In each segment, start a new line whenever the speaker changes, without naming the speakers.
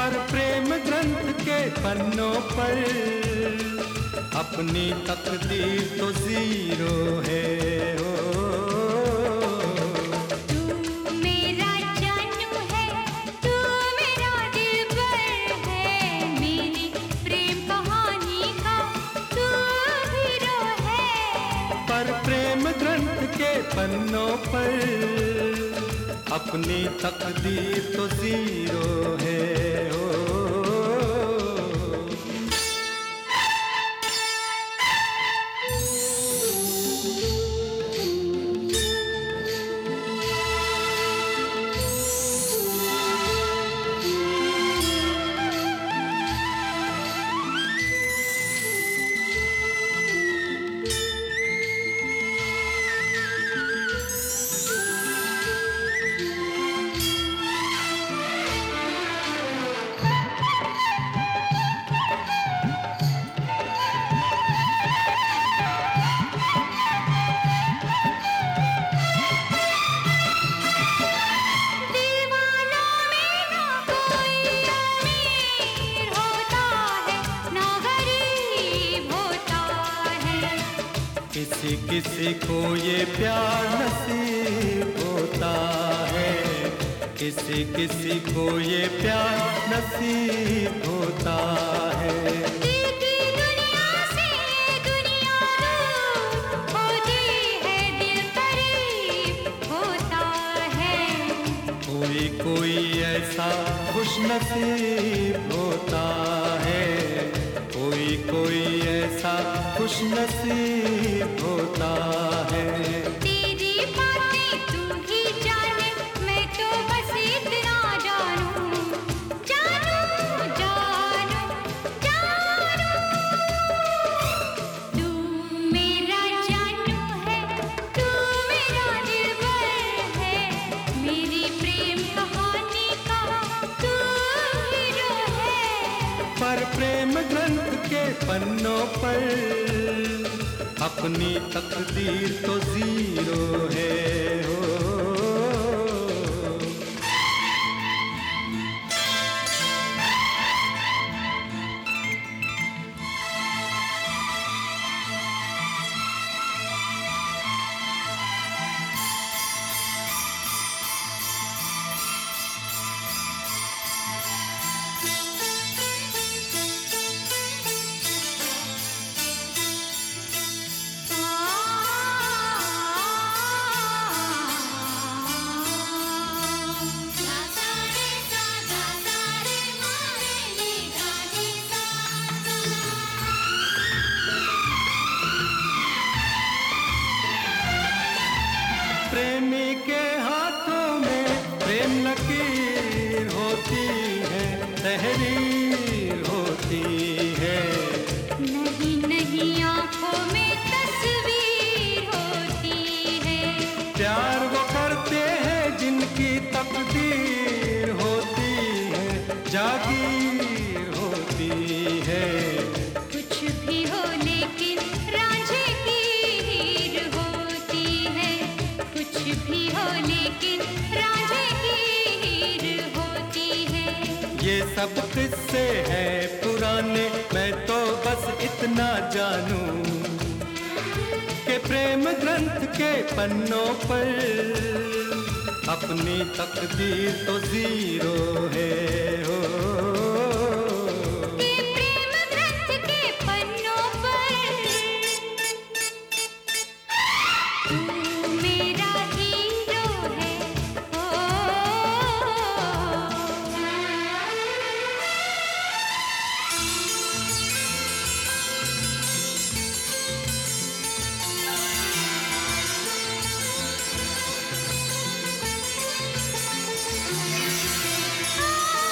पर प्रेम ग्रंथ के पन्नों पर अपनी तकदीर तो जीरो है।
तू मेरा जानू है, तू मेरा दिलबर है, मेरी प्रेम कहानी का तू हीरो है।
पर प्रेम ग्रंथ के पन्नों पर अपनी तकदीर तो जीरो है। किसी किसी को ये प्यार नसीब होता है, किसी किसी को ये प्यार नसीब होता है।
दुनिया से दुनिया दूर होती है, दिल करीब होता है।
कोई कोई ऐसा खुश नसीब होता है, कोई कोई ऐसा खुश नसीब होता है।
तेरी बातें तू ही जाने, मैं तो बस इतना जानूं, जानूं जानूं जानूं। तू मेरा जानू है, तू मेरा दिलबर है, मेरी प्रेम कहानी का तू हीरो है।
पर प्रेम ग्रंथ के पन्नों पर अपनी तकदीर तो जीरो है। प्रेमी के हाथों में प्रेम लकीर होती है, तहरीर होती है।
नहीं नहीं आंखों में तस्वीर होती है।
प्यार वो करते हैं जिनकी तकदीर होती है, जागीर होती है।
कुछ भी हो लेकिन रांझे की हीर होती है, कुछ भी हो लेकिन रांझे की हीर होती है।
ये सब किस्से हैं पुराने, मैं तो बस इतना जानूं कि प्रेम ग्रंथ के पन्नों पर अपनी तकदीर तो जीरो है।
प्रेम ग्रंथ के पन्नों पर तू मेरा हीरो है। ओ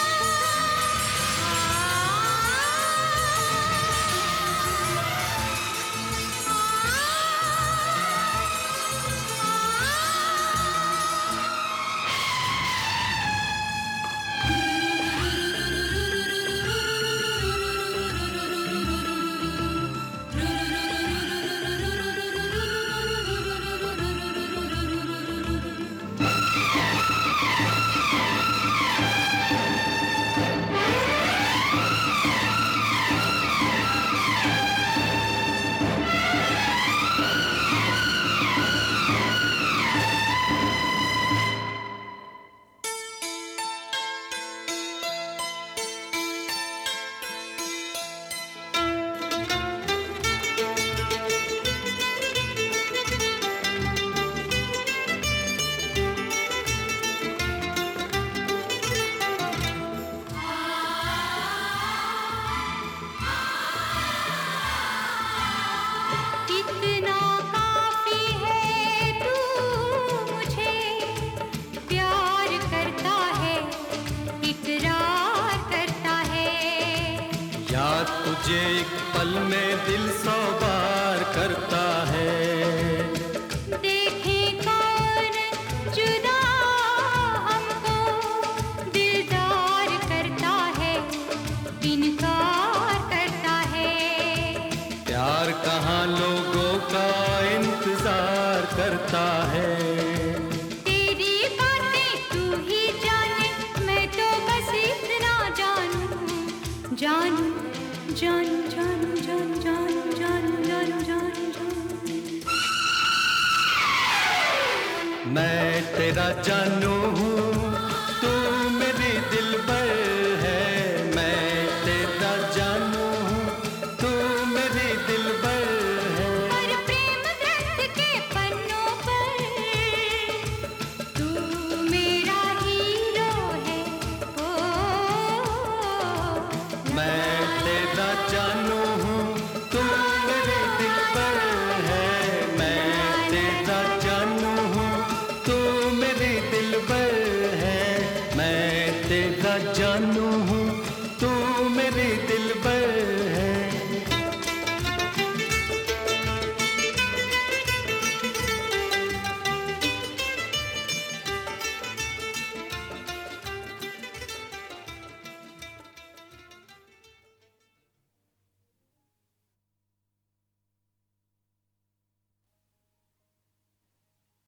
तुझे एक पल में दिल 100 बार करता है।
देखे कौन जुदा हमको दिलदार करता है, इनकार करता है।
प्यार कहाँ लोगों का इंतजार करता है।
तेरी बातें तू ही जाने, मैं तो बस इतना जानूं, जानूं, जानूं, जानूं, जानूं, जानूं, जानूं, जानूं, जानूं, जानूं।
मैं तेरा जानू हूँ, तू मेरी दिलबर है। मैं तेरा जानू हूँ, तू मेरी दिलबर है।
पर प्रेम ग्रंथ के पन्नों पर तू मेरा हीरो है। ओ
मैं तेरा जानू हूँ, तू मेरी दिलबर है। मैं तेरा जानू हूँ, तू मेरी दिलबर है। मैं तेरा जानू हूँ, तू मेरी दिलबर